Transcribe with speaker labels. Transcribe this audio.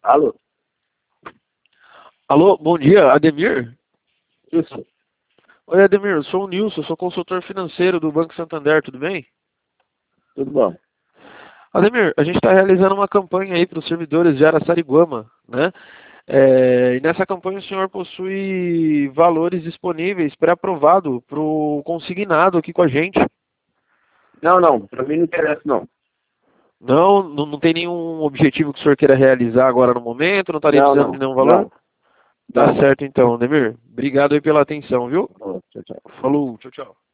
Speaker 1: Alô?
Speaker 2: Alô, bom dia, Ademir?
Speaker 1: Isso.
Speaker 2: Oi, Ademir, eu sou o Nilson, sou consultor financeiro do Banco Santander, tudo bem?
Speaker 1: Tudo bom?
Speaker 2: Ademir, a gente está realizando uma campanha aí para os servidores de Araçariguama, né? E nessa campanha o senhor possui valores disponíveis pré-aprovado para o consignado aqui com a gente.
Speaker 1: Não. Pra mim não interessa, não.
Speaker 2: Não tem nenhum objetivo que o senhor queira realizar agora no momento? Não estaria precisando de nenhum valor?
Speaker 1: Não.
Speaker 2: Tá
Speaker 1: Não.
Speaker 2: certo então, Ademir. Obrigado aí pela atenção, viu?
Speaker 1: Tchau, tchau.
Speaker 2: Falou, tchau, tchau.